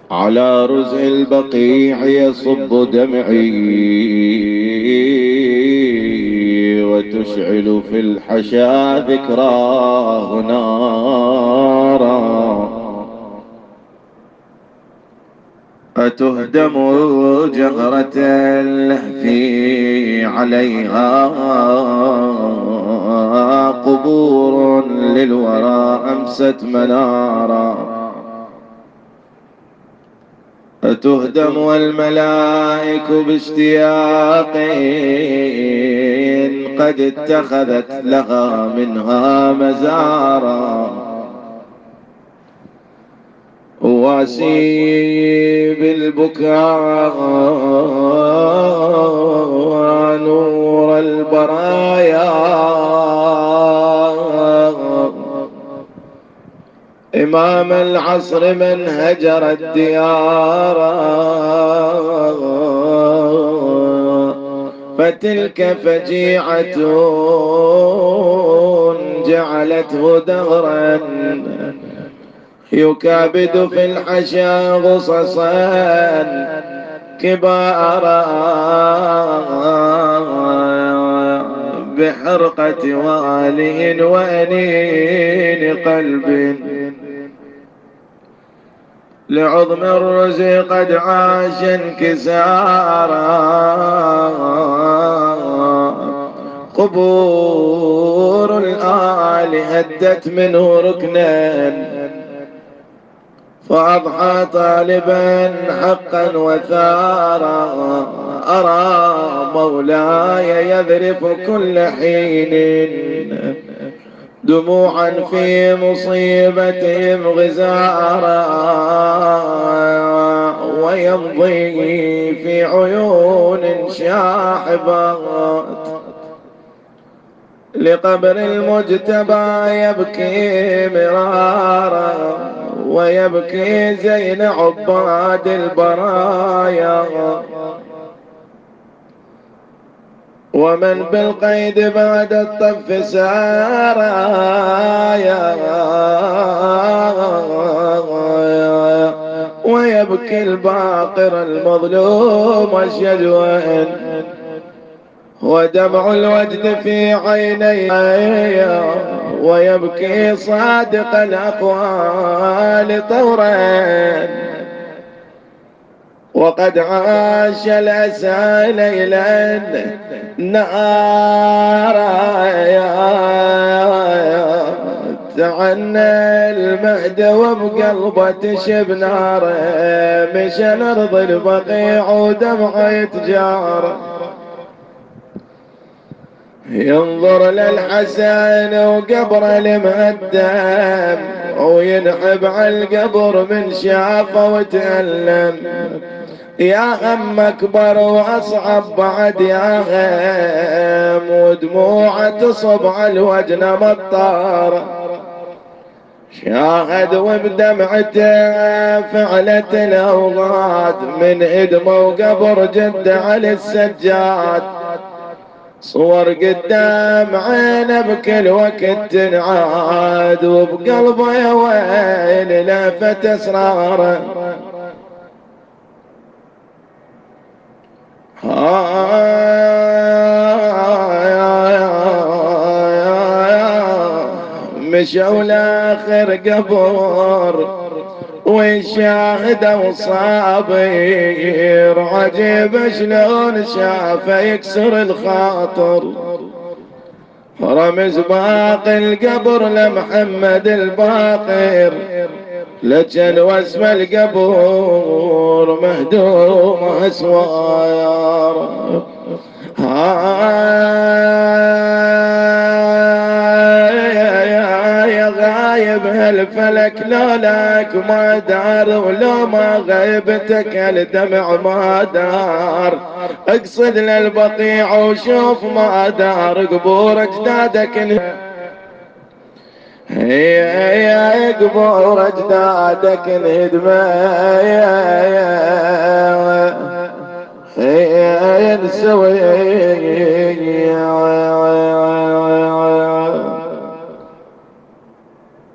على رزء البقيع يصب دمعي وتشعل في الحشا ذكراه نارا. أتهدم جهرة اللهف عليها قبور للورى أمست منارا. أتهدم والملائك باشتياق قد اتخذت لها منها مزارا. واسي بالبكاء نور البرايا إمام العصر من هجر الديار. فتلك فجيعة جعلته دهرا يكابد في الحشا غصصا كبارا بحرقة واله وأنين قلب لعظم الرزق قد عاش انكسارا. قبور الآل هدت منه ركنا فأضحى طالبا حقا وثارا. أرى مولاي يذرف كل حين دموعا في مصيبتهم غزارا ويمضي في عيون شاحبات لقبر المجتبى يبكي مرارا ويبكي زين عباد البرايا. ومن بالقيد بعد الطف سارا ويبكي الباقر المظلوم الشجوى ودمع الوجد في عيني ويبكي صادق الأقوال طورا وقد عاش الأسى ليلا نهارا تعنى المهد وبقلبه تشب ناره مشى الأرض البقيع ودمعه يتجار ينظر للحسن وقبره المهدم وينحب على القبر من شافه وتألم. يا هم اكبر واصعب بعد يا هم ودموعه تصب على الوجن مطار شاهد وبدمعته فعلت الاوغاد من ادمه وقبر جد على السجاد. صور قدام عينه بكل وقت تنعاد وبقلبه يا ويل لافت اسراره. مشوا لاخر قبر ويشاهده وصابير عجيب شلون شافه يكسر الخاطر. رمز باقي القبر لمحمد الباقر لجن واسم القبور مهدوم اسوار. يا غايب هالفلك لولاك ما دار ولو ما غيبتك الدمع ما دار. اقصد للبقيع وشوف ما دار قبور اجدادك يا قبور اجدادك انهدمه ينسوي